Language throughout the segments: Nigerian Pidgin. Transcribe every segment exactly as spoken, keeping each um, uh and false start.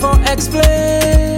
for explain.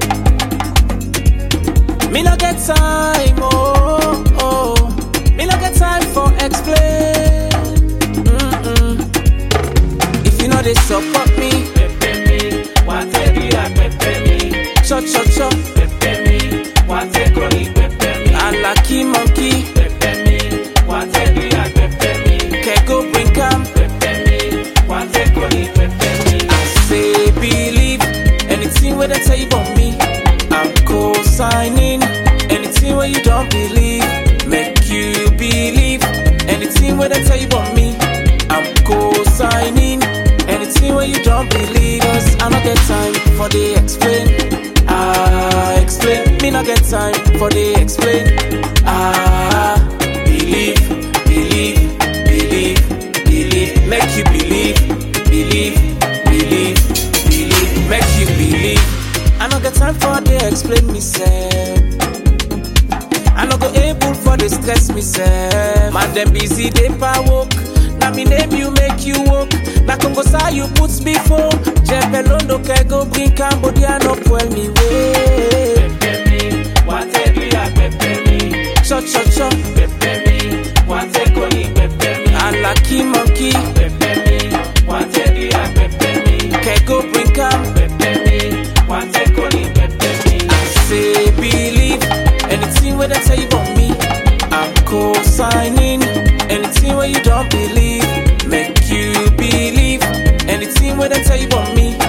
Me no get time, oh, oh. Me no get time for explain. Mm-mm. If you know they support me, Pepe mi, wate dia pepe mi. cho cho cho. Pepe mi, wate koni pepe mi. Unlucky monkey, Pepe mi, wate dia pepe mi. can go bring cam. Pepe mi, wate koni pepe mi. I say believe anything where they tell you about me. I'm co-signing anything where you don't believe. Make you believe anything where they tell you about me. I'm co-signing anything where you don't believe. Cause I don't get time for the explain. Ah, explain. Me not get time for the explain. Ah, believe, believe, believe, believe. Make you believe, believe, believe, believe. Make you believe. I don't get time for the explain myself. I no go able for the stress myself. Man, them busy, they pa work. Now me name you, make you walk. Na Congo sa you put me for. Jebelondo can go bring Cambodia no puel me way. Pepe mi, wate dia pepe mi. Cho cho cho. Pepe mi, wate koni pepe mi. Unlucky monkey Pepe mi, wate dia pepe mi. can go bring Cam. Pepe mi, wate koni pepe mi. I say believe anything where they tell you about me. I'm co-signing anything where you don't believe. Make you believe anything where they tell you about me.